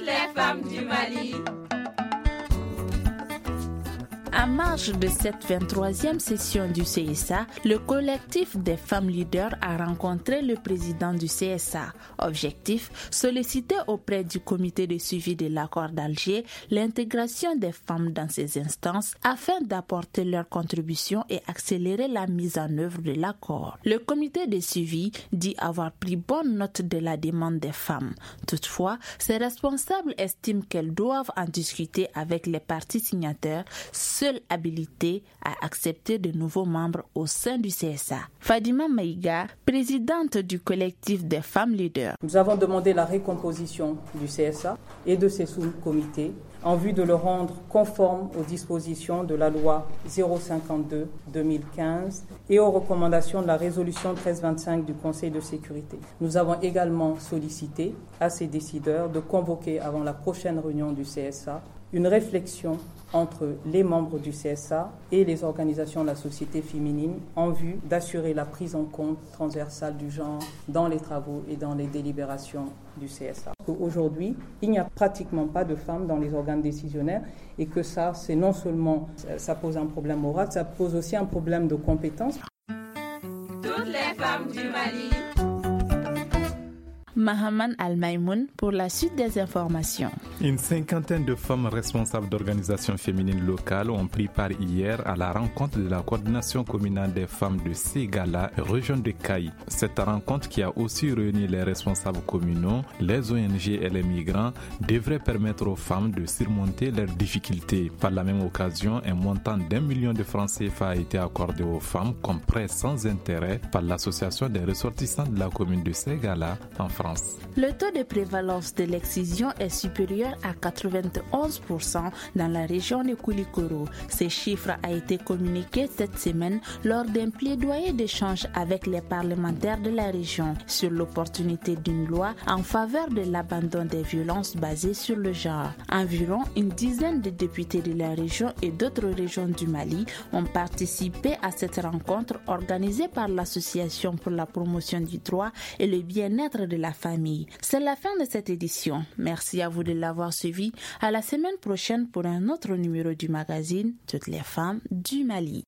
les femmes du Mali. En marge de cette 23e session du CSA, le collectif des femmes leaders a rencontré le président du CSA. Objectif, solliciter auprès du comité de suivi de l'accord d'Alger l'intégration des femmes dans ces instances afin d'apporter leur contribution et accélérer la mise en œuvre de l'accord. Le comité de suivi dit avoir pris bonne note de la demande des femmes. Toutefois, ses responsables estiment qu'elles doivent en discuter avec les parties signataires, seule habilité à accepter de nouveaux membres au sein du CSA. Fadima Maïga, présidente du collectif des femmes leaders. Nous avons demandé la recomposition du CSA et de ses sous-comités en vue de le rendre conforme aux dispositions de la loi 052/2015 et aux recommandations de la résolution 1325 du Conseil de sécurité. Nous avons également sollicité à ces décideurs de convoquer avant la prochaine réunion du CSA une réflexion entre les membres du CSA et les organisations de la société féminine en vue d'assurer la prise en compte transversale du genre dans les travaux et dans les délibérations du CSA. Aujourd'hui, il n'y a pratiquement pas de femmes dans les organes décisionnaires et que ça, c'est non seulement, ça pose un problème moral, ça pose aussi un problème de compétence. Toutes les femmes du Mali. Mahaman Al-Maïmoun pour la suite des informations. Une cinquantaine de femmes responsables d'organisations féminines locales ont pris part hier à la rencontre de la coordination communale des femmes de Ségala, région de Caï. Cette rencontre, qui a aussi réuni les responsables communaux, les ONG et les migrants, devrait permettre aux femmes de surmonter leurs difficultés. Par la même occasion, un montant d'1 million de francs CFA a été accordé aux femmes comme prêt sans intérêt par l'association des ressortissants de la commune de Ségala en France. Le taux de prévalence de l'excision est supérieur à 91% dans la région de Koulikoro. Ce chiffre a été communiqué cette semaine lors d'un plaidoyer d'échange avec les parlementaires de la région sur l'opportunité d'une loi en faveur de l'abandon des violences basées sur le genre. Environ une dizaine de députés de la région et d'autres régions du Mali ont participé à cette rencontre organisée par l'Association pour la promotion du droit et le bien-être de la famille. C'est la fin de cette édition. Merci à vous de l'avoir suivi. À la semaine prochaine pour un autre numéro du magazine Toutes les femmes du Mali.